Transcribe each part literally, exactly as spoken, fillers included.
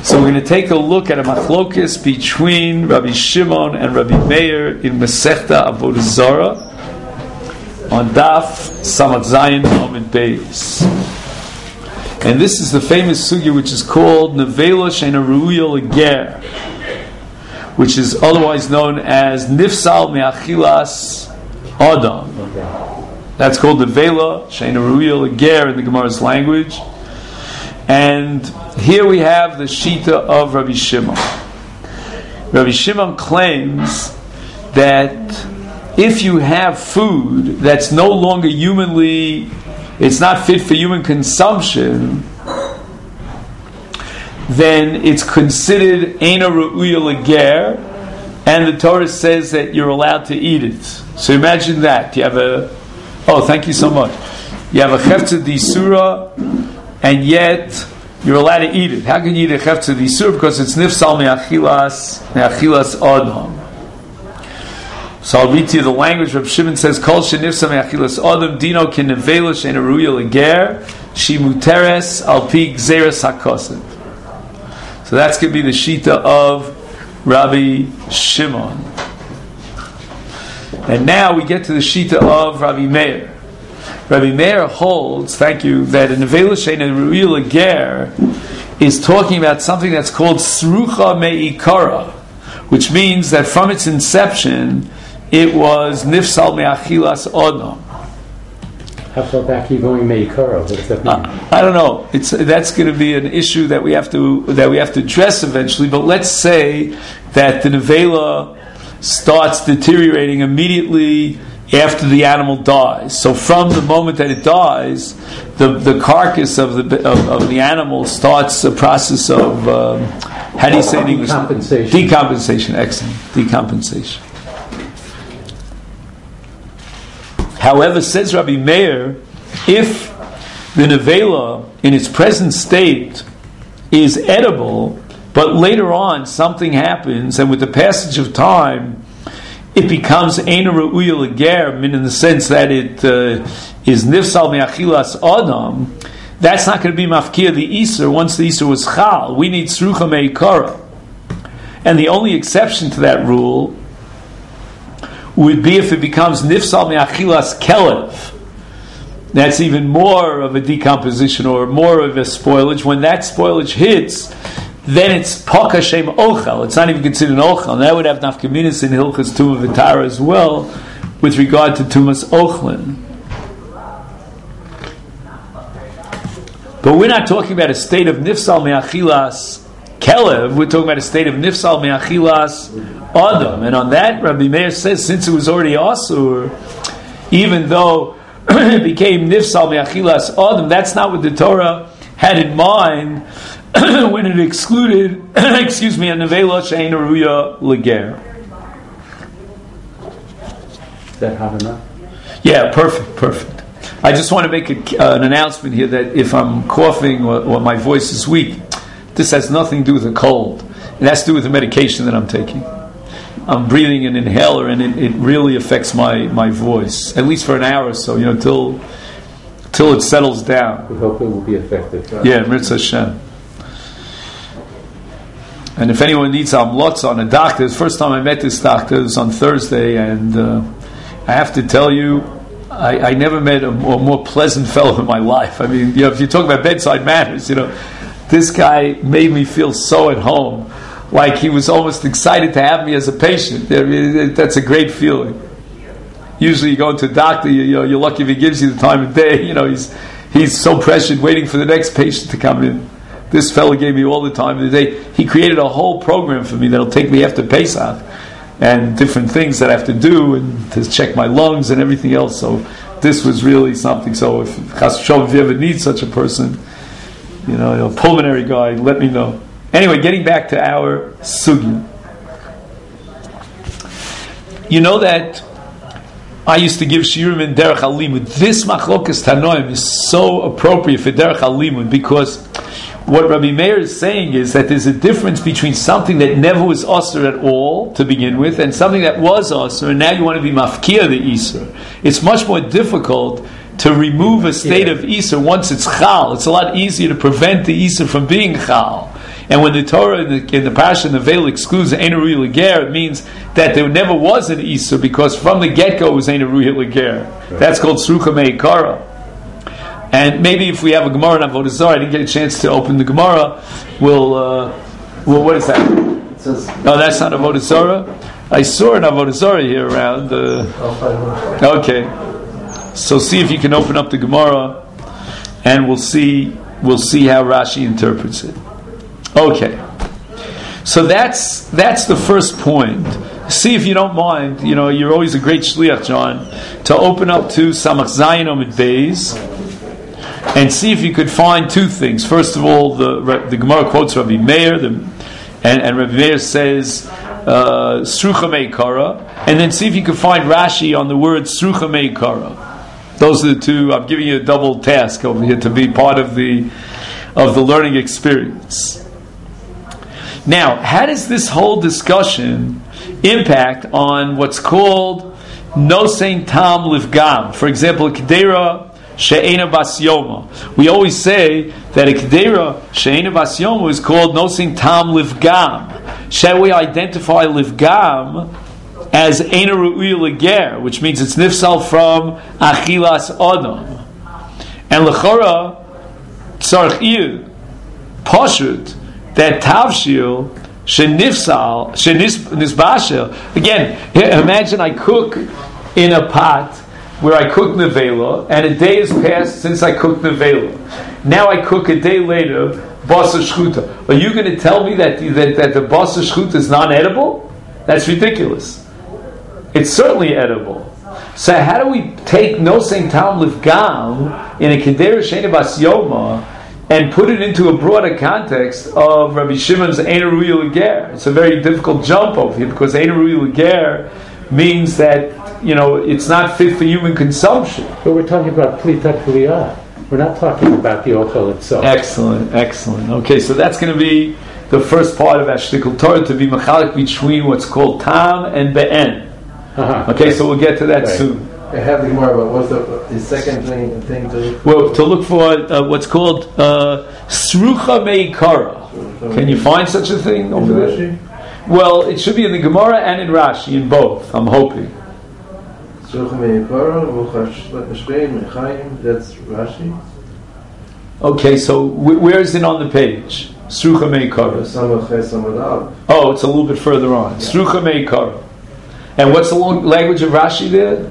So we're going to take a look at a machlokes between Rabbi Shimon and Rabbi Meir in Masechta Avodah Zarah on Daf Samach Zayin Amud Beis. And this is the famous sugya which is called Nevela Sheina Ruya Leger, which is otherwise known as Nifsal Me'achilas Adam. That's called Nevela Sheina Ruya Leger in the Gemara's language. And here we have the Shita of Rabbi Shimon. Rabbi Shimon claims that if you have food that's no longer humanly, it's not fit for human consumption, then it's considered Eina Ru'uya Leger, and the Torah says that you're allowed to eat it. So imagine that. You have a, oh, thank you so much. You have a Chefza D'Isura, and yet you're allowed to eat it. How can you eat a chefza d'isur? Because it's nifsal me'achilas me'achilas adam. So I'll read to you the language. Reb Shimon says, "Kol shenifsal me'achilas adam dino kinevela she'ena ruya leger shimuteres al pi gzeres hakosev." So that's going to be the shita of Rabbi Shimon. And now we get to the shita of Rabbi Meir. Rabbi Meir holds, thank you, that an Nevela Sheina Ruya Leger is talking about something that's called Srucha Me'ikara, which means that from its inception it was Nifsal Me'achilas Odom. How far back are you going Me'ikara? What does that mean? Uh, I don't know. It's that's going to be an issue that we have to that we have to address eventually. But let's say that the Nevela starts deteriorating immediately after the animal dies. So from the moment that it dies, the, the carcass of the of, of the animal starts a process of um, how do you say in English? Decompensation. Decompensation. Excellent. Decompensation. However, says Rabbi Meir, if the nevela in its present state is edible, but later on something happens, and with the passage of time it becomes Eina Ru'uya Leger, in the sense that it uh, is Nifsal Me'achilas Adam, that's not going to be Mafkia the Easter once the Easter was Chal. We need Srucha Me'ikara. And the only exception to that rule would be if it becomes Nifsal Me'achilas Kelev. That's even more of a decomposition or more of a spoilage. When that spoilage hits, then it's Poka Shem Ochel. It's not even considered an Ochel. And that would have nafkaminas in Hilchas Tumah V'Tara as well, with regard to Tumas Ochlin. But we're not talking about a state of Nifsal Me'achilas Kelev. We're talking about a state of Nifsal Me'achilas Adam. And on that, Rabbi Meir says, since it was already Asur, even though it became Nifsal Me'achilas Adam, that's not what the Torah had in mind when it excluded, excuse me, a nevela she'eina ruya leger. Is that hot enough? Yeah, perfect, perfect. I just want to make a, uh, an announcement here that if I'm coughing or, or my voice is weak, this has nothing to do with a cold. It has to do with the medication that I'm taking. I'm breathing an inhaler, and it, it really affects my, my voice, at least for an hour or so, you know, till till it settles down. We hope it will be effective. Right? Yeah, Mirza Hashem. And if anyone needs amlotz on a doctor, the first time I met this doctor was on Thursday, and uh, I have to tell you, I, I never met a more, more pleasant fellow in my life. I mean, you know, if you talk about bedside manners, you know, this guy made me feel so at home, like he was almost excited to have me as a patient. I mean, that's a great feeling. Usually, you go to a doctor, you, you know, you're lucky if he gives you the time of day. You know, he's he's so pressured, waiting for the next patient to come in. This fellow gave me all the time of the day. He created a whole program for me that'll take me after Pesach, and different things that I have to do, and to check my lungs and everything else. So this was really something. So if Chas v'Shalom, if you ever need such a person, you know, a pulmonary guy, let me know. Anyway, getting back to our sugya. You know that I used to give shiurim in Derech HaLimud. This machlokas Tanoim is so appropriate for Derech HaLimud, because what Rabbi Meir is saying is that there's a difference between something that never was Asur at all to begin with, and something that was Asur, and now you want to be Mafkia the Isur. It's much more difficult to remove a state yeah. of Isur once it's Chal. It's a lot easier to prevent the Isur from being Chal. And when the Torah in the, in the Parsha in the Veil excludes Ein Arui L'Ger, it means that there never was an Isur, because from the get-go it was Ein Arui L'Ger. That's called Srucha Meikara. And maybe if we have a Gemara in Avodah Zarah, I didn't get a chance to open the Gemara, we'll, uh, well, what is that? It says, oh, that's not Avodah Zarah? I saw an Avodah Zarah here around. Uh, okay. So see if you can open up the Gemara, and we'll see, we'll see how Rashi interprets it. Okay. So that's, that's the first point. See if you don't mind, you know, you're always a great shliach, John, to open up to Samach Zayin Omid Beis, and see if you could find two things. First of all, the the Gemara quotes Rabbi Meir, the, and, and Rabbi Meir says Srucha Meikara, and then see if you could find Rashi on the word Srucha Meikara. Those are the two. I'm giving you a double task over here to be part of the of the learning experience. Now, how does this whole discussion impact on what's called Nosein Tam Livgam? For example, a Kedera She'ena Bas Yoma. We always say that a Kedera She'ena Bas Yoma is called Nosein Tam Livgam. Shall we identify Livgam as Eina Ru'uya L'Ger, which means it's nifsal from Achilas Adam? And L'chora Tzarech Ir Pashut that Tavshil Shenifsal Shenisbashel. Again, imagine I cook in a pot where I cook nevela, and a day has passed since I cooked nevela. Now I cook a day later basa shchuta. Are you going to tell me that that, that the basa shchuta is non-edible? That's ridiculous. It's certainly edible. So how do we take Nosein Tam Livgam in a Kedera She'ena Bas Yoma and put it into a broader context of Rabbi Shimon's Ein Arui L'Ger? It's a very difficult jump over here, because Ein Arui L'Ger means that, you know, it's not fit for human consumption. But we're talking about Plitat Kliyah. We're not talking about the ochel itself. Excellent, excellent. Okay, so that's going to be the first part of Ashtikul Torah, to be machalik between what's called Tam and Be'en. Uh-huh. Okay, so we'll get to that right. soon. I have the Gemara, but what's the, the second thing, thing to look for? Well, to look for uh, what's called uh, Srucha Meikara. Can you find such a thing over there? Rashi? Well, it should be in the Gemara and in Rashi, in both, I'm hoping. Srucha Meikara, that's Rashi. Okay, so wh- where is it on the page? Srucha Meikara. Oh, it's a little bit further on. Yeah. Srucha Meikara. And what's the long language of Rashi there?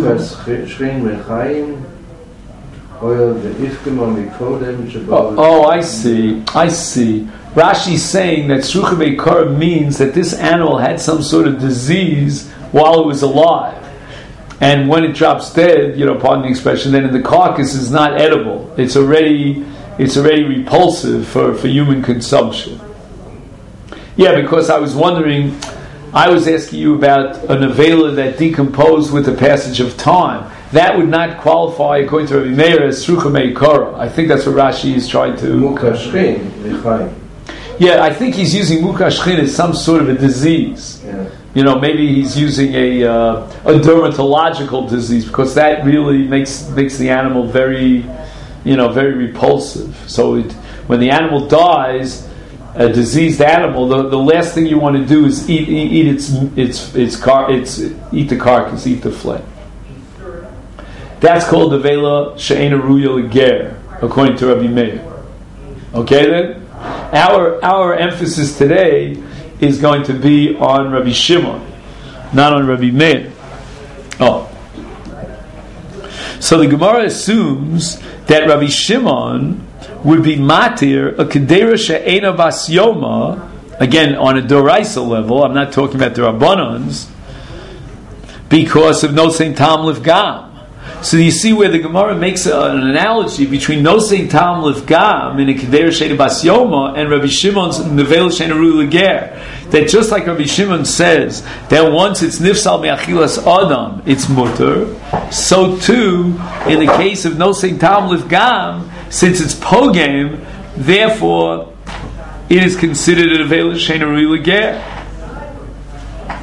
Oh, oh, I see. I see. Rashi's saying that Srucha Meikara means that this animal had some sort of disease while it was alive. And when it drops dead, you know, pardon the expression, then in the carcass is not edible. It's already it's already repulsive for, for human consumption. Yeah, because I was wondering, I was asking you about a nevela that decomposed with the passage of time. That would not qualify, according to Rabbi Meir, as Srucha Meikara. I think that's what Rashi is trying to... Mukashchin. Yeah, I think he's using Mukashchin as some sort of a disease. Yeah. You know, maybe he's using a uh, a dermatological disease, because that really makes makes the animal very, you know, very repulsive. So it, when the animal dies, a diseased animal, the, the last thing you want to do is eat eat, eat its its its car its eat the carcass, eat the flesh. That's called the Vela She'ena Ruya L'Ger, according to Rabbi Meir. Okay, then our our emphasis today is going to be on Rabbi Shimon, not on Rabbi Meir. Oh, so the Gemara assumes that Rabbi Shimon would be matir a kedera she'ena bas yoma, again on a doraisa level. I'm not talking about the Rabbanans, because of Nosein Tam Livgam. So you see where the Gemara makes a, an analogy between Nosein Tam Livgam in a kedera she'ena bas yoma and Rabbi Shimon's nevela she'ena ru'uya l'ger. That just like Rabbi Shimon says that once it's nifsal me'achilas adam, it's mutter. So too in the case of Nosein Tam Livgam, since it's pogam, therefore it is considered a nevela she'ena ru'uya l'ger.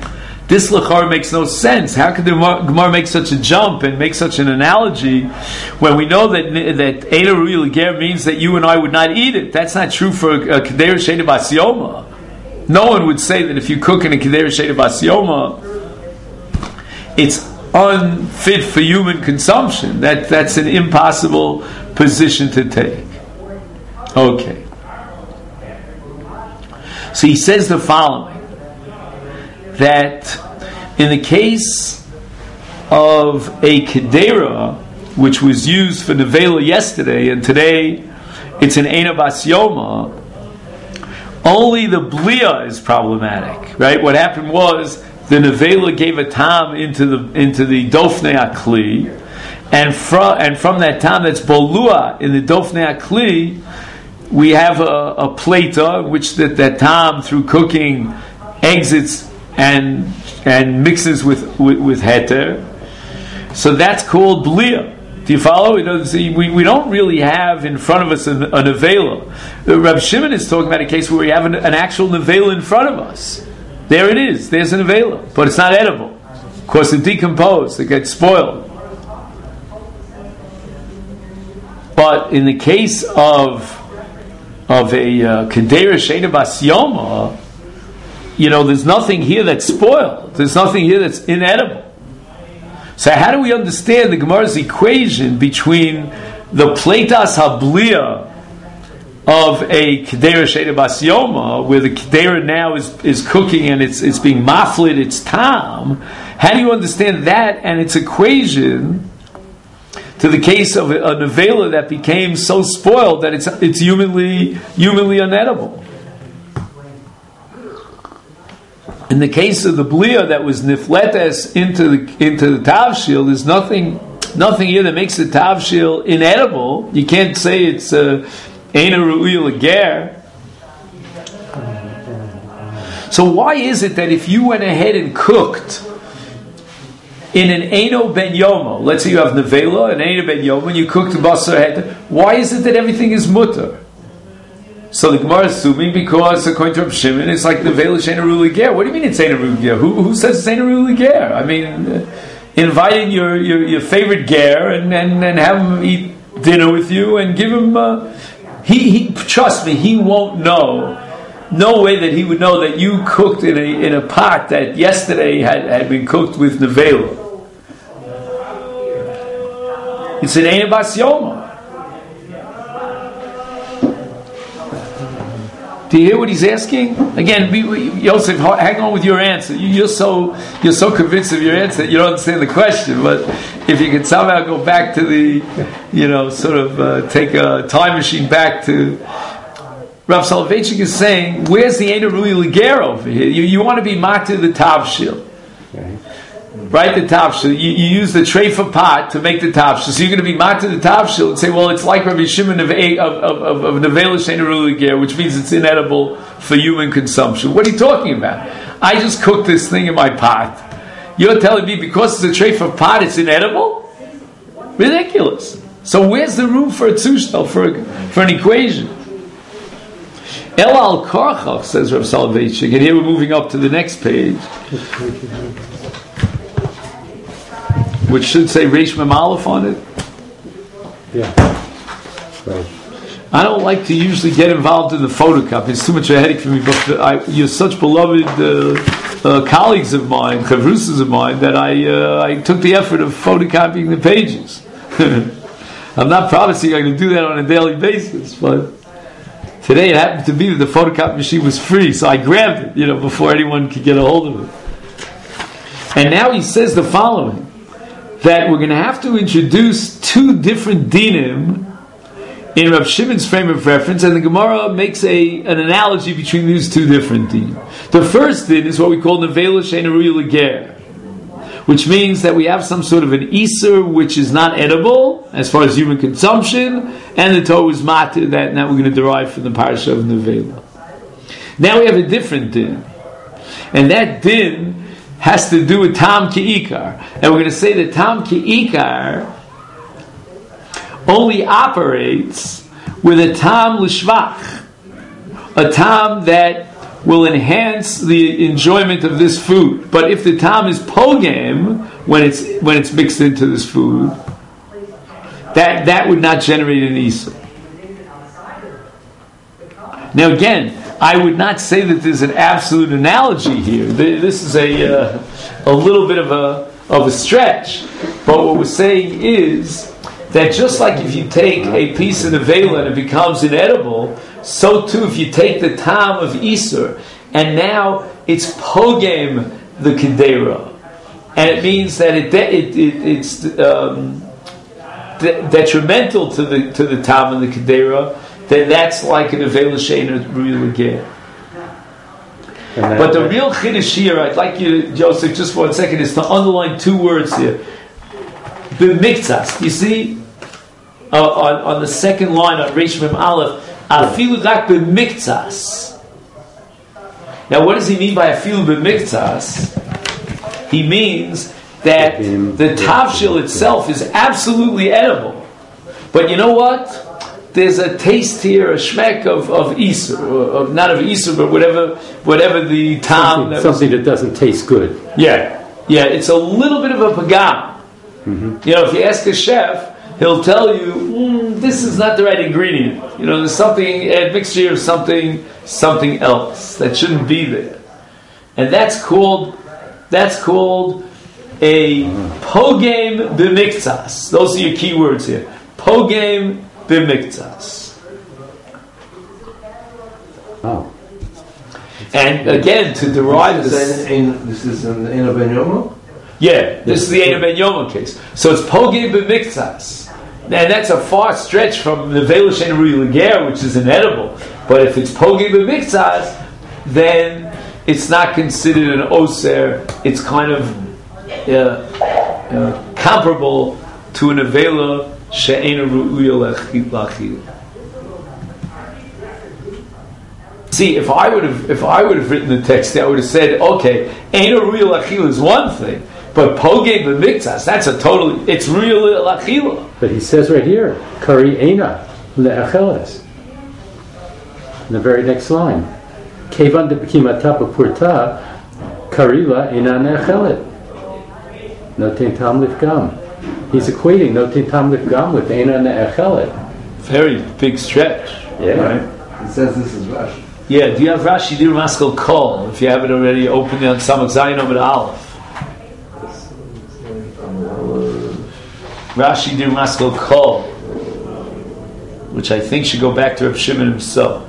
This lachar makes no sense. How could the Gemara make such a jump and make such an analogy when we know that that Eina Ru'i L'Ger means that you and I would not eat it? That's not true for a Kedera Sheina Bas Yoma. No one would say that if you cook in a Kedera Sheina Bas Yoma, it's unfit for human consumption. That that's an impossible position to take. Okay. So he says the following, that in the case of a kedera, which was used for nevela yesterday, and today it's an Eina Bas Yoma, only the blia is problematic, right? What happened was the nevela gave a tam into the into the dofnei akli, and from and from that tam that's bolua in the dofnei akli, we have a, a plata which that, that tam through cooking exits and and mixes with with, with heter. So that's called blia. Do you follow? You know, see, we, we don't really have in front of us a, a nevela. Reb Shimon is talking about a case where we have an, an actual nevela in front of us. There it is. There's a nevela, but it's not edible. Of course, it decomposes. It gets spoiled. But in the case of of a uh, kedera sheina bas yoma, you know, there's nothing here that's spoiled. There's nothing here that's inedible. So how do we understand the Gemara's equation between the pleitas hablia of a kedera sheina bas yoma, where the kedera now is, is cooking and it's it's being maflit, it's tam? How do you understand that and its equation to the case of a, a nevela that became so spoiled that it's it's humanly humanly unedible? In the case of the blia that was nifletes into the into the tavshil, there's nothing nothing here that makes the tavshil inedible. You can't say it's a Eina Ru'i L'Ger. So why is it that if you went ahead and cooked in an Eino Ben Yomo, let's say you have nevela, an Eino Ben Yomo, and you cooked basar heter, why is it that everything is mutter? So the Gemara is assuming because according to Reb Shimon, it's like nevela sheina Ru'i L'Ger. What do you mean it's Eina Ru'i L'Ger? Who, who says it's Eina Ru'i L'Ger? I mean, uh, inviting your, your, your favorite ger and, and, and have him eat dinner with you and give him... Uh, he, he trust me, he won't know. No way that he would know that you cooked in a in a pot that yesterday had, had been cooked with nevela. It's an Eina Bas Yoma. Do you hear what he's asking? Again, we, we, Yosef, hang on with your answer. You, you're so you're so convinced of your answer that you don't understand the question. But if you can somehow go back to the, you know, sort of uh, take a time machine back to Rav Soloveitchik is saying, where's the Eina Ru'i L'Ger over here? You, you want to be matir the tavshil. Okay. Right, the tavshil. You, you use the treifa pot to make the tavshil. So you're going to be matir the tavshil and say, well, it's like Rabbi Shimon of of of, of nevela sheina Ru'i L'Ger, which means it's inedible for human consumption. What are you talking about? I just cooked this thing in my pot. You're telling me because it's a treifa pot, it's inedible? Ridiculous. So where's the room for a tzushtal, for for an equation? El al Karchach, says Rav Soloveitchik, and here we're moving up to the next page, which should say Reish Mem Aleph on it. Yeah. Right. I don't like to usually get involved in the photocopy. It's too much of a headache for me, but I, you're such beloved uh, uh, colleagues of mine, chavrusas of mine, that I uh, I took the effort of photocopying the pages. I'm not promising I'm going to do that on a daily basis, but today it happened to be that the photocopy machine was free, so I grabbed it, you know, before anyone could get a hold of it. And now he says the following, that we're going to have to introduce two different dinim in Rav Shimon's frame of reference, and the Gemara makes a an analogy between these two different dinim. The first din is what we call nevela sheina Ru'i L'Ger, which means that we have some sort of an iser which is not edible as far as human consumption, and the Torah is matir that, and that we're going to derive from the parasha of nevela. Now we have a different din, and that din has to do with tam ki'ikar, and we're going to say that tam ki'ikar only operates with a tam l'shvach, a tam that will enhance the enjoyment of this food. But if the tam is pogam when it's when it's mixed into this food, that that would not generate an isur. Now again, I would not say that there's an absolute analogy here. This is a uh, a little bit of a of a stretch. But what we're saying is that just like if you take a piece of nevela and it becomes inedible, so too if you take the tam of isur and now it's pogam the kedera, and it means that it, it, it it's um, de- detrimental to the to the tam and the kedera, then that's like an nevela she'eina real again. But the real chiddush here, I'd like you, Joseph, just for one second, is to underline two words here. B'miktzas. You see, uh, on, on the second line on Reish Mem Aleph, afilu rak b'miktzas. Now, what does he mean by afilu b'miktzas? He means that the tavshil itself is absolutely edible. But you know what? There's a taste here, a shmek of, of isur, of, not of isur, but whatever whatever the tam. Something, that, something that doesn't taste good. Yeah, yeah, it's a little bit of a pagam. Mm-hmm. You know, if you ask a chef, he'll tell you, mm, this is not the right ingredient. You know, there's something, a mixture of something, something else that shouldn't be there. And that's called, that's called a pogam b'miktzas. Those are your key words here. Pogam b'miktzas. Oh. And again, to derive this. this... Is in, this is an Eina ben Yomo? Yeah, this is the Eina ben Yomo case. So it's pogam b'miktzas. And that's a far stretch from the nevela she'eina real lager, which is inedible. But if it's pogam b'miktzas, then it's not considered an oser. It's kind of uh, uh, comparable to a nevela she'eina ru'uya lachil. See, if I would have, if I would have written the text, I would have said, okay, eina ru'uya lachil is one thing, but pogam b'miktzas, that's a totally, it's ru'uya lachil. But he says right here, kari eina le'acheles. In the very next line, kevan debekimata b'purta, karila eina ne'achelet. Notein tam lifgam. He's equating notein tam lifgam with eina ne'achelet. Very big stretch. Yeah. Right? It says this is Rashi. Yeah, do you have Rashi Dir Maskal Kol? If you have it already, open it on Samach Zayin Amud Aleph. Rashi Dir Maskal Kol, which I think should go back to Reb Shimon himself.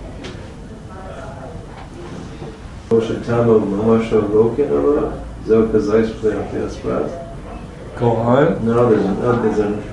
Go on. No, there's no, there's a.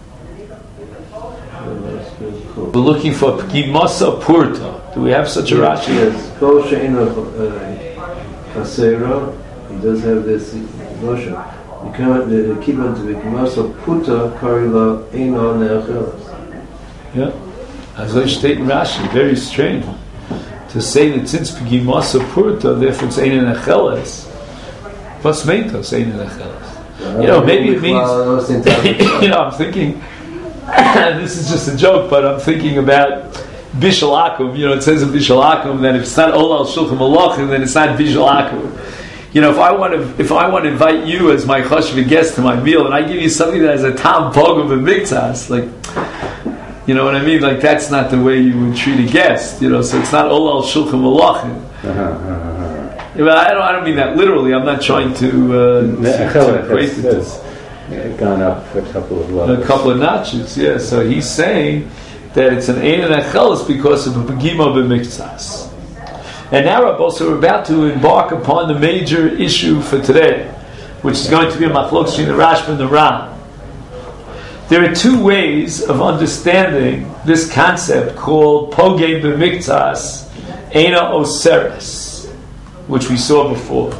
We're looking for Pgimasa Purta. Do we have such a Rashi? Yes, Kol She'eina Chasera. He does have this notion. You can't keep on to Pgimasa Purta Karila Eina Ne'acheles. Yeah, as I state in Rashi, very strange to say that since Pgimasa Purta, therefore it's Eina Ne'acheles. What's Meitos Eina Ne'acheles? You know, maybe it means. You know, I'm thinking. This is just a joke, but I'm thinking about Bishul Akum. You know, it says in Bishul Akum that if it's not Olal Shulchan Malachim, then it's not Bishul Akum. You know, if I want to, if I want to invite you as my chashuv guest to my meal, and I give you something that has a tam pogam and miktzas, like, you know what I mean? Like that's not the way you would treat a guest. You know, so it's not Olal Shulchan Malachim. I don't, I don't mean that literally. I'm not trying to, uh, to, to equate it to. Gone up a couple of levels. A couple of notches, yeah. So he's saying that it's an ein and achelis because of a begima b'miktzas. And now, Rabbi, so we're about to embark upon the major issue for today, which is going to be a machlok between the Rashba and the Ram. There are two ways of understanding this concept called pogam b'miktzas, eina oseres, which we saw before.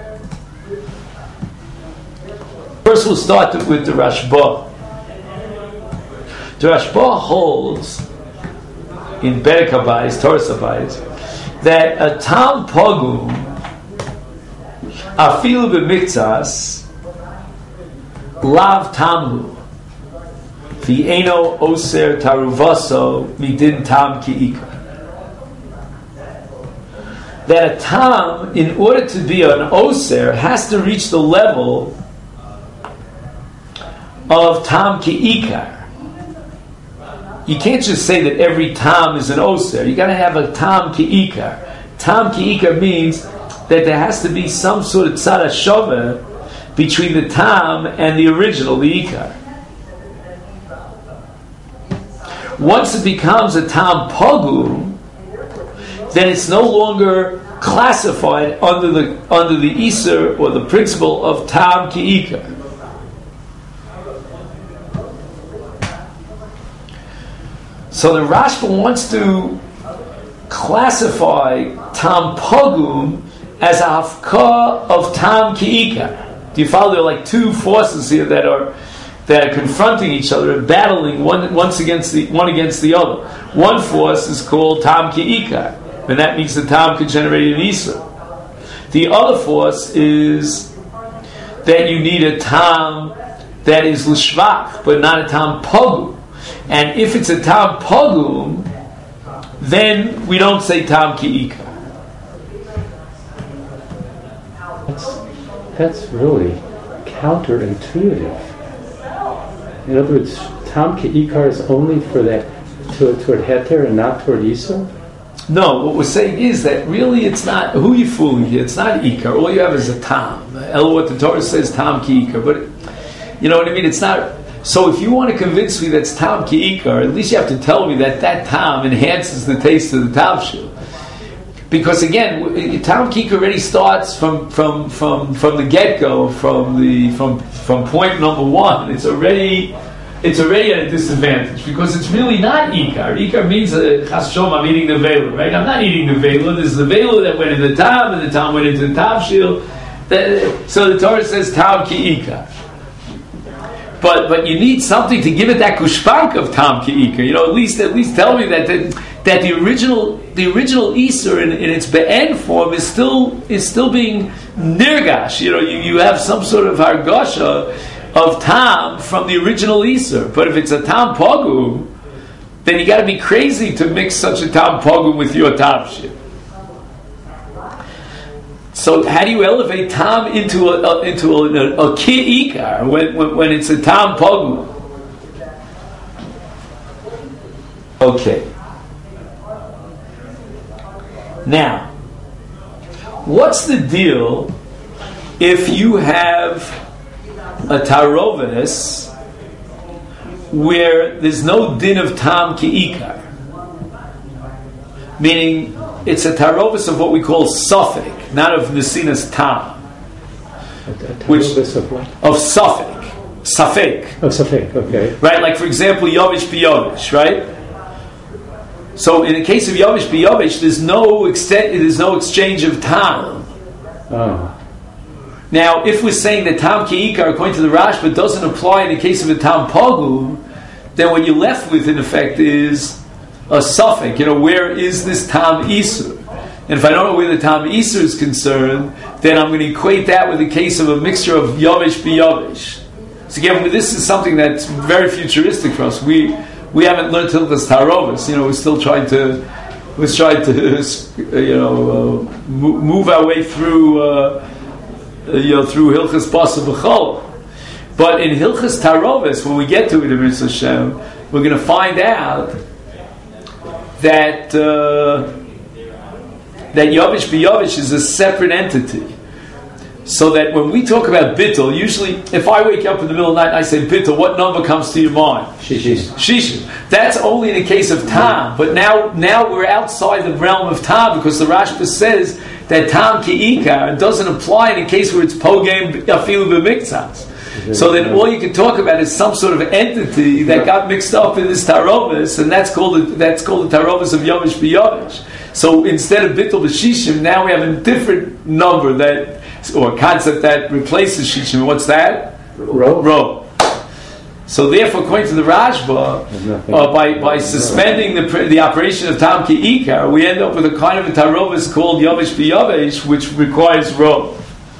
First, we'll start with the Rashba. The Rashba holds in Berek Habayis, Torah Habayis, that a tam pogum, afilu b'miktzas, lav tamhu, v'eno oser taruvaso midin tam ki'ika. that a tam, in order to be an oser, has to reach the level of tam ki'ikar. You can't just say that every tam is an oser. You got to have a tam ki'ikar. Tam ki'ikar means that there has to be some sort of tzad hashava between the tam and the original, the ikar. Once it becomes a tam pogum, then it's no longer classified under the under the iser or the principle of tam ki'ikar. So the Rashba wants to classify tam pogum as a hafka of tam ki'ikar. Do you follow? There are like two forces here that are that are confronting each other and battling one once against the one against the other. One force is called tam ki'ikar, and that means the tam could generate an iser. The other force is that you need a tam that is l'shvach, but not a tam pogum. And if it's a tam pogum, then we don't say tam ki'ikar. That's, that's really counterintuitive. In other words, tam ki'ikar is only for that to, toward heter and not toward isur? No, what we're saying is that really it's not, who you fooling here? It's not ikar. All you have is a tam. El, what the Torah says, tam ki'ikar. But, you know what I mean? It's not. So if you want to convince me that's tam ki'ikar, at least you have to tell me that that tam enhances the taste of the tavshil. Because again, tam ki'ikar already starts from from from from the get go, from the from from point number one. It's already it's already at a disadvantage because it's really not ikar. Ikar means uh, chas shom, I'm eating the vela, right? I'm not eating the vela. There's the vela that went in the tam, and the tam went into the tavshil. So the Torah says tam ki'ikar. But but you need something to give it that gushpank of tam ki'ikar. You know, at least at least tell me that that, that the original the original iser in, in its be'en form is still is still being nirgash. You know, you, you have some sort of hargasha of tam from the original iser. But if it's a tam pogum, then you got to be crazy to mix such a tam pogum with your tavshil. So how do you elevate tam into a, a into a, a, a ki'ikar when, when when it's a tam pogum? Okay. Now, what's the deal if you have a tarovinus where there's no din of tam ki'ikar? Meaning, it's a tarovis of what we call suffik, not of nesinas tam. A, a tarovis of what? Of suffik. Safek. Oh, safek, okay. Right, like for example, Yovish Biyovish, right? So in the case of Yovish Biyovish, there's no extent, there's no exchange of tam. Oh. Now, if we're saying that tam ki'ikar, according to the Rashba, doesn't apply in the case of a tam pogum, then what you're left with, in effect, is a suffix. You know, where is this tam isur? And if I don't know where the tam isur is concerned, then I'm going to equate that with the case of a mixture of Yovish Biyovish. So again, this is something that's very futuristic for us. We we haven't learned Hilchas Tarovis. You know, we're still trying to we're trying to you know uh, move our way through uh, you know through Hilchas Basa B'chol. But in Hilchas Tarovis, when we get to it in Mitzvah Hashem, we're going to find out that uh, that Yovish Biyovish is a separate entity. So that when we talk about bittul, usually if I wake up in the middle of the night and I say bittul, what number comes to your mind? Shishim. Shishim. That's only in the case of tam. But now, now we're outside the realm of tam because the Rashba says that tam ki'ikar doesn't apply in a case where it's pogem afilu b'miktzas. So then all you can talk about is some sort of entity that got mixed up in this tarovis, and that's called the, that's called the tarovis of Yovish Biyovish. So instead of bittul b'shishim, now we have a different number that or concept that replaces shishim. What's that? Ro. Ro. So therefore, according to the Rashba, uh, by by suspending the the operation of tam ki'ikar, we end up with a kind of a tarovis called Yovish Biyovish, which requires ro.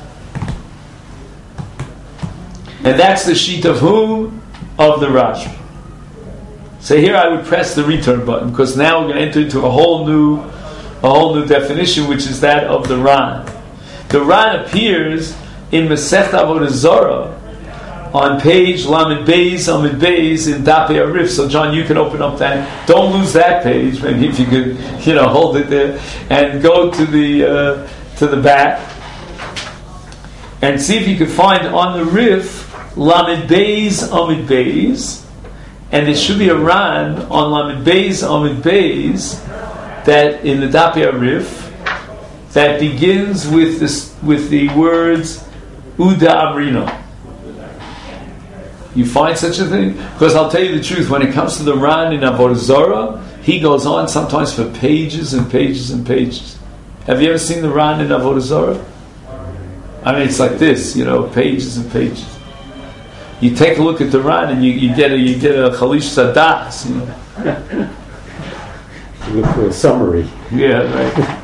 And that's the sheet of whom? Of the Rashba. So here I would press the return button because now we're going to enter into a whole new a whole new definition, which is that of the Ran. The Ran appears in Masechta Avodah Zarah on page Lamed Beis, Lamed Beis in Dapei Arif. So, John, you can open up that. Don't lose that page. Maybe if you could, you know, hold it there and go to the uh, to the back and see if you could find on the Rif Lamed Beis, Lamed Beis, and there should be a Ran on Lamed Beis, Lamed Beis that in the Dapei Arif that begins with this with the words Uda Amrino. You find such a thing? Because I'll tell you the truth, when it comes to the Ran in Avodah Zarah, he goes on sometimes for pages and pages and pages. Have you ever seen the Ran in Avodah Zarah? I mean, it's like this, you know, pages and pages. You take a look at the Ran and you, you get a you get a Chalish Sadas. You know? You look for a summary. Yeah, right.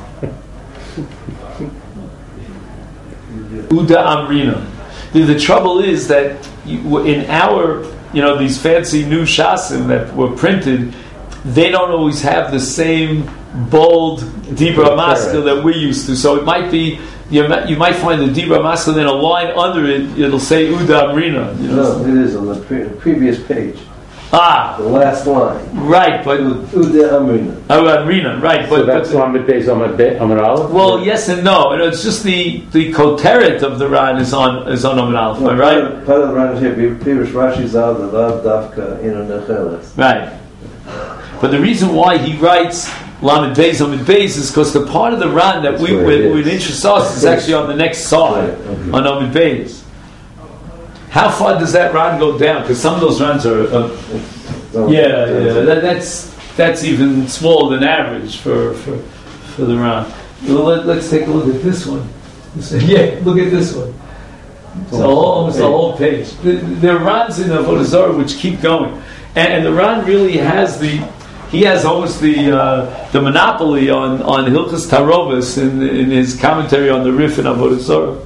Uda Amrina. The, the trouble is that you, in our, you know, these fancy new shasim that were printed, they don't always have the same bold Dibra Maskil that we used to. So it might be, you might, you might find the Dibra Maskil in a line under it, it'll say Uda Amrina. You know? No, it is on the pre- previous page. Ah, the last line. Right, but Uda Amrina. Oh, Amrina, right. But so that's Lamed Beis Amud Aleph. Well, yes and no. And it's just the the koteret of the Ran is on is on Amud Aleph, well, right? Part of, part of the Ran is here. Pirish Rashi Zal the Lav Dafka in a Necheles. Right. But the reason why he writes Lamed Beis Amud Beis is because the part of the Ran that we would, would interest us is actually on the next side, right. Okay. On Amud Beis. How far does that Ran go down? Because some of those Rans are, uh, oh, yeah, yeah. That, that's that's even smaller than average for for, for the Ran. Well, let, let's take a look at this one. Yeah, look at this one. It's a whole, almost a whole page. There are Rans in Avodah Zarah which keep going, and, and the Ran really has the he has almost the uh, the monopoly on on Hilchos Tarovis in in his commentary on the Rif in Avodah Zarah.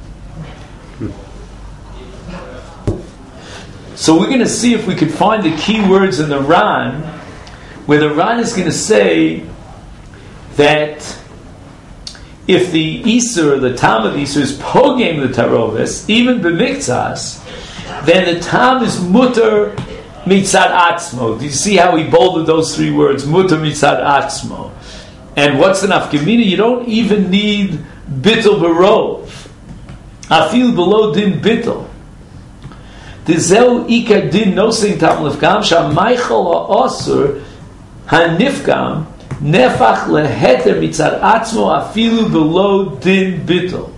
So we're going to see if we could find the key words in the Ran, where the Ran is going to say that if the Isur, the Tam of the Isur, is pogem the tarovis, even b'miktzas, then the Tam is mutter mitzad atzmo. Do you see how he bolded those three words? Mutter mitzad atzmo. And what's the nafkamina? You don't even need bittul barov. Afil below din bittul. Dizeu ikar din nosein tam lefgam shamaychol ha'osur hanifgam nefach leheter mitzad atzmo afilu below din bittul.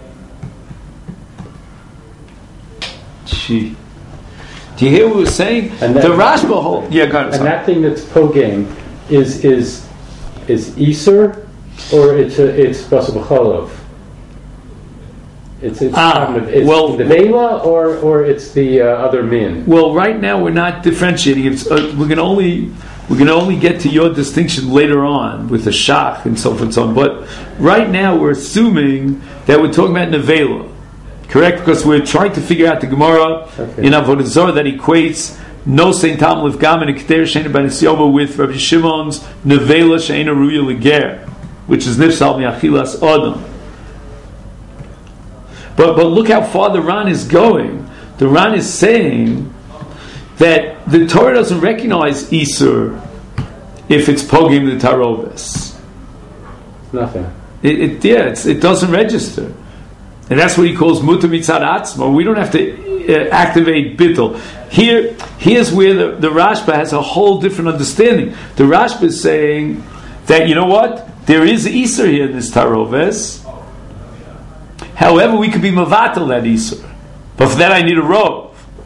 Gee. Do you hear what we're saying? And that, the Rashba whole yeah, go ahead. And that thing that's pogame is is is Isur or it's a, it's Basar B'Cholov? It's it's, ah, kind of, it's well, the Vela or or it's the uh, other min. Well, right now we're not differentiating. It's, uh, we're going to only we're going to only get to your distinction later on with the shach and so forth and so on. But right now we're assuming that we're talking about nevela, correct? Because we're trying to figure out the Gemara okay. in Avodah Zarah that equates no Saint Tam Levgam and Ekter Sheina Ben Sioma with Rabbi Shimon's nevela Sheina Ruya Leger, which is nifsal miachilas Adam. But but look how far the Ran is going. The Ran is saying that the Torah doesn't recognize Isur if it's pogim the tarovis. Nothing. It, it yeah, it's, it doesn't register, and that's what he calls mutar mitzad atzmo. We don't have to uh, activate bittul. Here, here's where the, the Rashba has a whole different understanding. The Rashba is saying that you know what, there is Isur here in this tarovis. However, we could be mavatal that Isur. But for that I need a rov.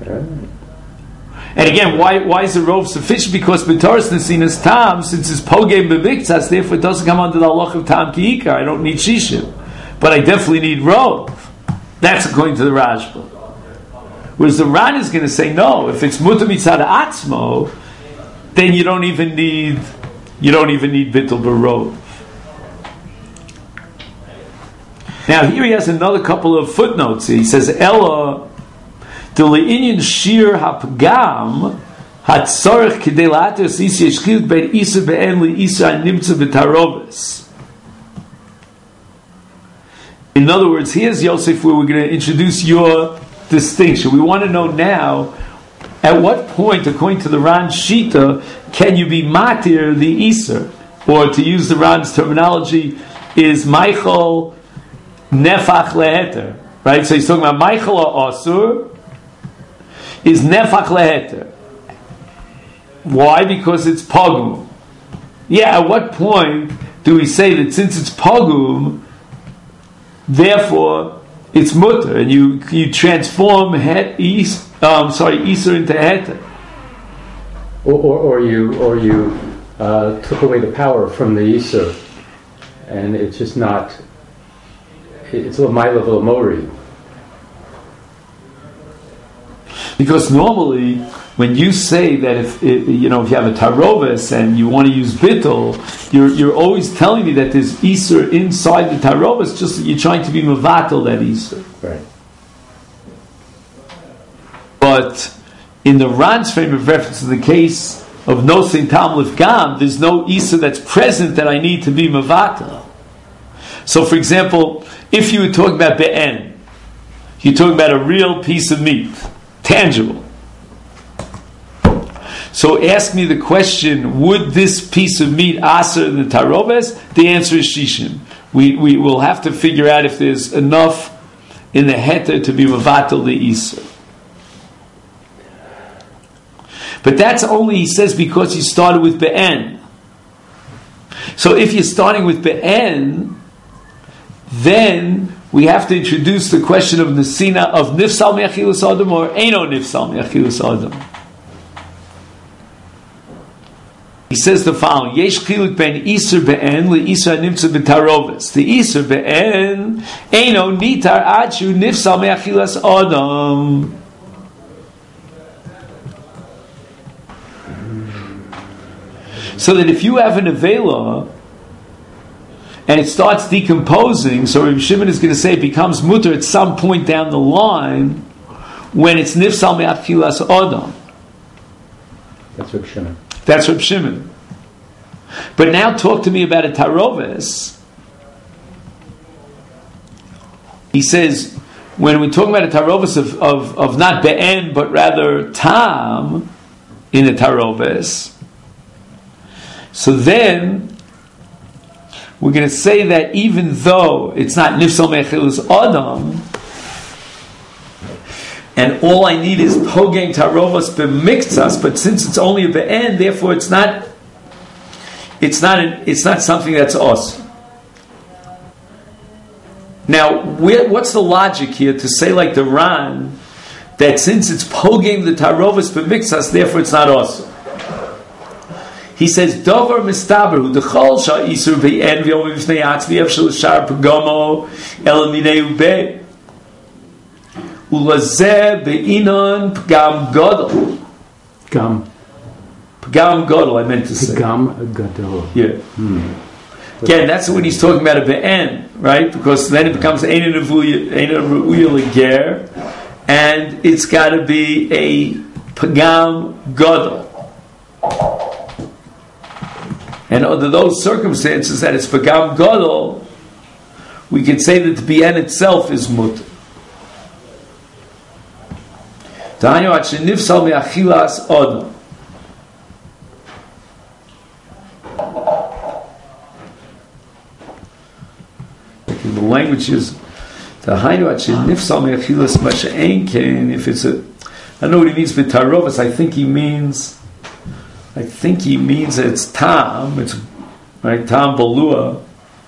And again, why why is the rov sufficient? Because B'taras Nesinas Tam, since it's pogem b'miktzas, therefore it doesn't come under the halach of Tam Ki'ikar. I don't need Shishim. But I definitely need rov. That's according to the Rashba. Whereas the Ran is going to say, no, if it's mutar mitzad atzmo, then you don't even need you don't even need bittul b'rov. Now here he has another couple of footnotes. He says, Ella, the le'inyan shir ha'pgam hatzorech k'dei la'ater s'isi yeshchiluk bein isur be'en li'isur ha'nimtza b'tarovis. In other words, here's Yosef where we're going to introduce your distinction. We want to know now, at what point, according to the Ran Shita, can you be matir the Iser? Or to use the Ran's terminology, is Michael nefach leheter? Right? So he's talking about Michael or Asur, is nefach leheter. Why? Because it's pogum. Yeah, at what point do we say that since it's pogum, therefore it's mutter, and you you transform het, is, um, sorry, Iser into heter? Or, or, or you or you uh, took away the power from the Iser, and it's just not. It's a my level of mori. Because normally, when you say that if it, you know if you have a tarovis and you want to use bittul, you're you're always telling me that there's Iser inside the tarovis, just that you're trying to be mevatel that Iser. Right. But in the Ran's frame of reference, in the case of nosein tam lifgam, there's no Iser that's present that I need to be mevatel. So, for example, if you were talking about be'en, you're talking about a real piece of meat, tangible. So ask me the question, would this piece of meat aser in the taroves? The answer is shishin. We we will have to figure out if there's enough in the heter to be mevatel the iser. But that's only, he says, because he started with be'en. So if you're starting with be'en, then we have to introduce the question of nesina of nifsal me'achilus adam or eino nifsal me'achilus adam. He says the following: Yesh chiluk ben iser be'en le iser nimtza b'taroves. The iser be'en eino nitar achu nifsal me'achilus adam. So that if you have an avela and it starts decomposing, so Reb Shimon is going to say it becomes mutter at some point down the line when it's nifsal me'achilas adam. That's Reb Shimon. That's Reb Shimon. But now talk to me about a taroves. He says, when we're talking about a taroves of, of, of not be'en, but rather tam in a taroves, so then we're going to say that even though it's not nifsal me'achilus adam, and all I need is pogeng tarovos b'miktsas, but since it's only a be'en, therefore it's not, it's not, an, it's not something that's us. Now, what's the logic here to say like the Ran that since it's pogeng the tarovos b'miktsas, therefore it's not us? He says, Dover mistaber hu dechol sha isur be'en v'yom v'fnei atzmi efshel shar pagamo el minei ube ulazeh be'inon pgam godol. Gam. Pgam godol, I meant to say. Pgam gadol. Yeah. Hmm. Again, that's when he's talking about a be'en, right? Because then it becomes ein ru'uya leger, and it's got to be a pgam godol. And under those circumstances that it's pagam gadol, we can say that the be'en itself is mutter. Ta'anyu at shenifsal me'achilas adam. The language is ta'anyu at shenifsal me'achilas masha'en ken. If it's a, I don't know what he means with tarovas. I think he means. I think he means that it's tam, it's right, tam balua.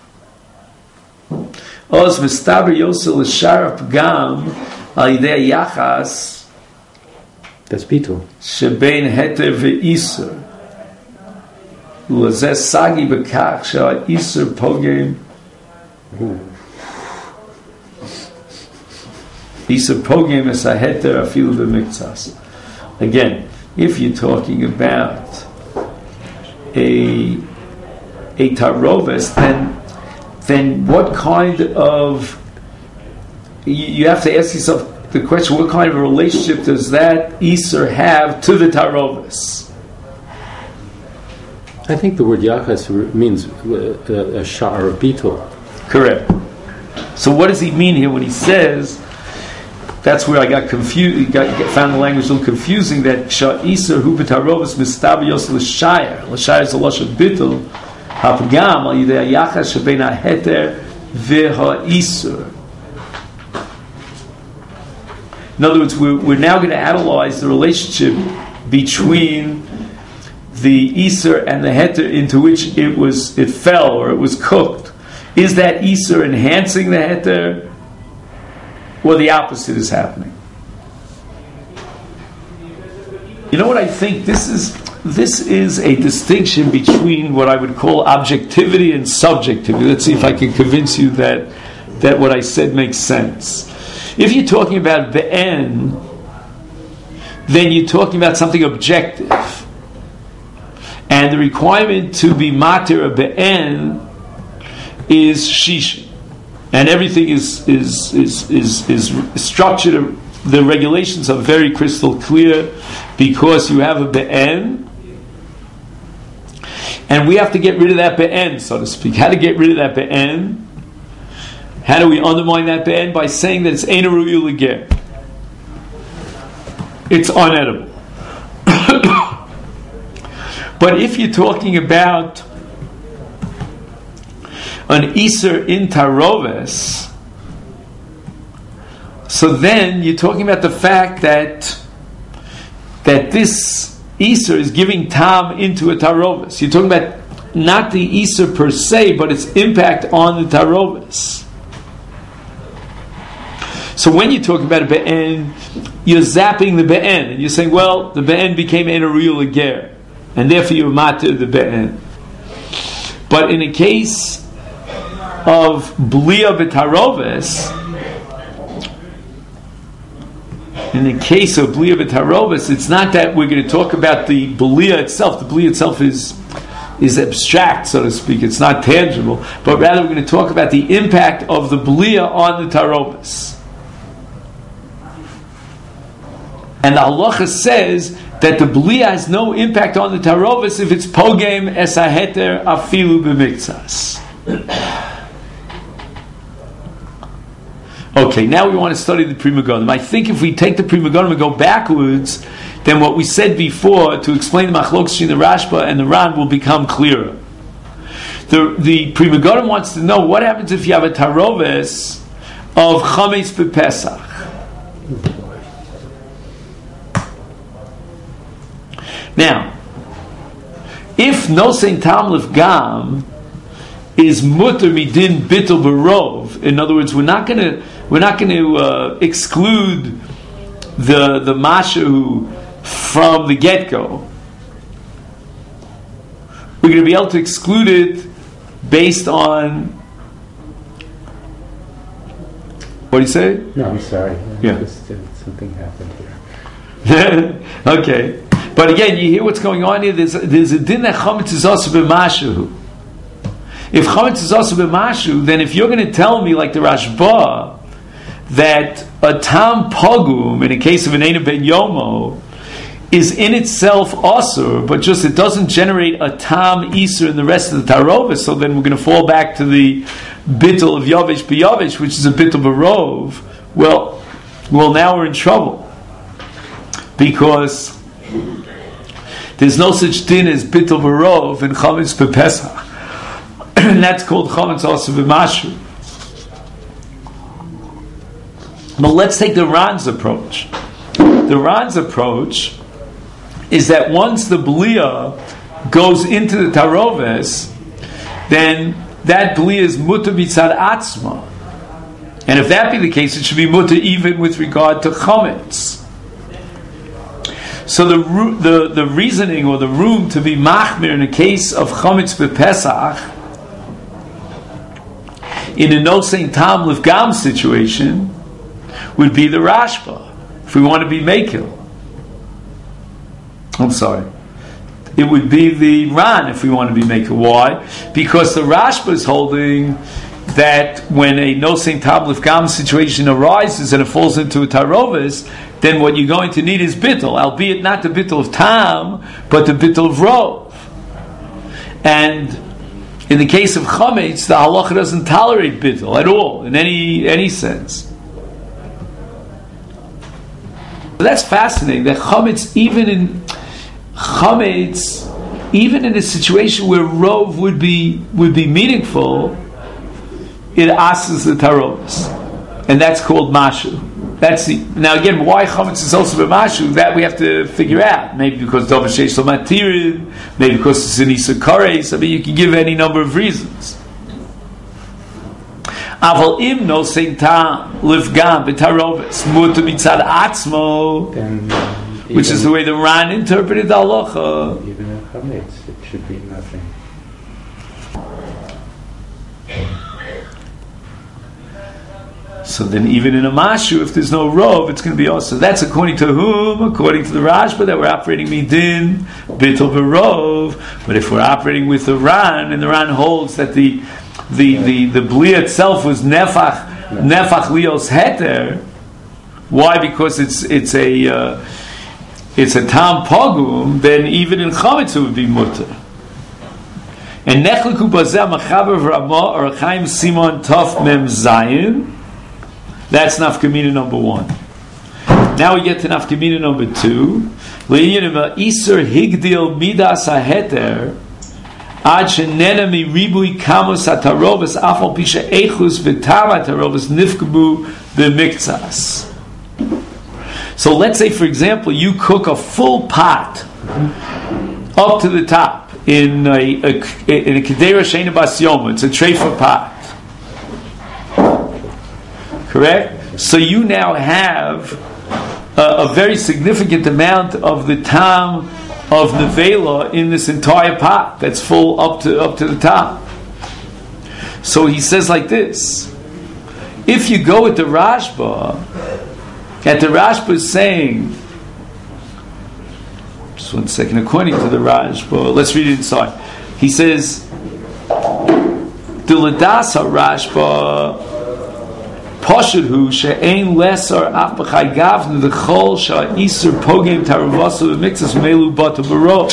Oz mistaber yosel l'sharaf pgam al yidei yachas. That's bitul. Shebein heter ve'iser. U'azeh sagi b'kach shal iser pogem. Iser pogem es ha-heter afilu b'miktsas. Again, if you're talking about a a taroves, then then what kind of, you, you have to ask yourself the question: what kind of a relationship does that iser have to the taroves? I think the word yachas means a, a sha'ar of bitul. Correct. So what does he mean here when he says? That's where I got confused. Got, found the language a little confusing. That Sha'isar hu b'tarovas mistabios l'shayir. L'shayir is a lush of bittul. Hapgam al yidei hayachas shebein haheter v'ha'isur. In other words, we're, we're now going to analyze the relationship between the Isur and the Heter into which it was it fell or it was cooked. Is that Isur enhancing the Heter, or the opposite is happening? You know what I think? This is this is a distinction between what I would call objectivity and subjectivity. Let's see if I can convince you that that what I said makes sense. If you're talking about be'en, then you're talking about something objective. And the requirement to be matir a be'en is shisha. And everything is is, is, is, is structured, the regulations are very crystal clear because you have a be'en. And we have to get rid of that be'en, so to speak. How to get rid of that be'en? How do we undermine that be'en? By saying that it's eina ru'yu l'ger. It's unedible. But if you're talking about an Isur in Taroves, so then you're talking about the fact that that this Isur is giving tam into a Taroves. You're talking about not the Isur per se, but its impact on the Taroves. So when you talk about a be'en, you're zapping the be'en, and you're saying, well, the be'en became eina ru'yu l'ger, and therefore you're matir the be'en. But in a case of blia b'taroves, in the case of blia b'taroves, it's not that we're going to talk about the blia itself. The blia itself is is abstract, so to speak. It's not tangible, but rather we're going to talk about the impact of the blia on the taroves. And the halacha says that the blia has no impact on the tarovis if it's pogem es haheter afilu b'miktzas. Okay, now we want to study the Pri Megadim. I think if we take the Pri Megadim and go backwards, then what we said before to explain the machlokes between the Rashba and the Ran will become clearer. The the Pri Megadim wants to know what happens if you have a tarovis of chametz b'Pesach. Now, if nosein tam l'fgam is mutter midin bittul barov, in other words, we're not going to we're not going to uh, exclude the the mashu from the get go. We're going to be able to exclude it based on what do you say? No, I'm sorry. Yeah, Just, uh, something happened here. Okay. But again, you hear what's going on here. There's, there's a din that chametz is also b'mashu. If chametz is also b'mashu, then if you're going to tell me, like the Rashba, that a tam pogum, in a case of an eina ben yomo, is in itself asur, but just it doesn't generate a tam isur in the rest of the tarovis, so then we're going to fall back to the bittul of yavish b'yavish, which is a bittul b'rov. Well, well, now we're in trouble. Because there's no such din as bittul barov and chametz b'Pesach, and that's called chametz also b'mashu. But let's take the Ran's approach. The Ran's approach is that once the blia goes into the taroves, then that blia is mutter mitzad atzma, and if that be the case, it should be mutter even with regard to chametz. So the, the the reasoning or the room to be machmir in a case of chametz b'Pesach in a nosein tam l'fgam situation would be the Rashba. If we want to be mekil, I'm sorry, it would be the Ran if we want to be mekil. Why? Because the Rashba is holding that when a nosein tam l'fgam situation arises and it falls into a tarovis, then what you're going to need is bittul, albeit not the bittul of tam, but the bittul of rov. And In the case of chametz, the halacha doesn't tolerate bittul at all, in any any sense. But that's fascinating, that chametz, even in chametz, even in a situation where rov would be would be meaningful, it asks the tarovis, and that's called mashu. That's the, now again, why chametz is also b'mashu, that we have to figure out. Maybe because davar sheish lo matirin, maybe because it's an isa kares. I mean, you can give any number of reasons. Aval im no same time livgam b'tarovis mutu mitzad atzmo, which is the way the Ran interpreted the halacha. Even in chametz, it should be nothing. So then even in a mashu, if there's no rov, it's going to be also. That's according to whom? According to the Rashba, that we're operating midin, bittul v'rov. But if we're operating with the Ran, and the Ran holds that the the the, the bli itself was nefach, nefach lios heter. Why? Because it's it's a uh, it's a tam pogum, then even in chametz it would be mutter. And nechleku bazeh machaber v'ramah or Chaim Simon Tov Mem Zayin. That's nafkamina number one. Now we get to nafkamina number two. Le'yinima iser higdil midas haheter ad shenena mi ribui kamos hatarovas afal pisha echus v'tam hatarovas nifkabu b'miktsas. So let's say, for example, you cook a full pot up to the top in a, a, in a kedera sheina bas yoma. It's a treifa pot. Correct? So you now have a, a very significant amount of the tam of nevela in this entire pot that's full up to up to the top. So he says like this: if you go with the Rashba, at the Rashba is saying, just one second, according to the Rashba, let's read it inside. He says, Diladasa Rashba Poshadhu she'ein lesser af b'chai gavna the chol sha'isur pogem taravasu v'miktzas melu bata barov.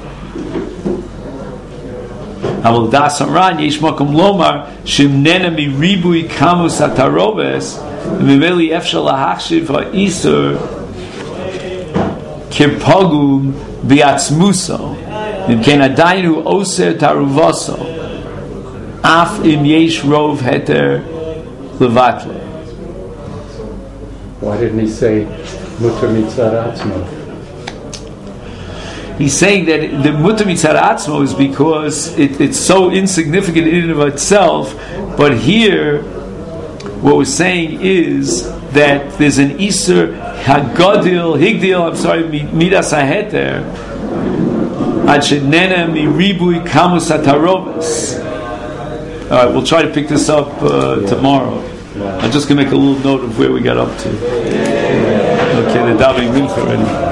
Aval das amran yesh makom lomar shimnena mi ribui kamus hataroves v'meli efshal lahachshiv ha'isur kipogum biatzmuso v'mken adaynu oser taravaso af im yesh rov heter levatla. Why didn't he say mutar mitzad atzmo? He's saying that the mutar mitzad atzmo is because it, it's so insignificant in and of itself, but here what we're saying is that there's an iser hagodil higdil, I'm sorry, midas haheter ad shenena mi ribui kamus hatarovas. All right, we'll try to pick this up uh, yeah. tomorrow. Yeah. I'm just going to make a little note of where we got up to. Okay, the davening mincha already.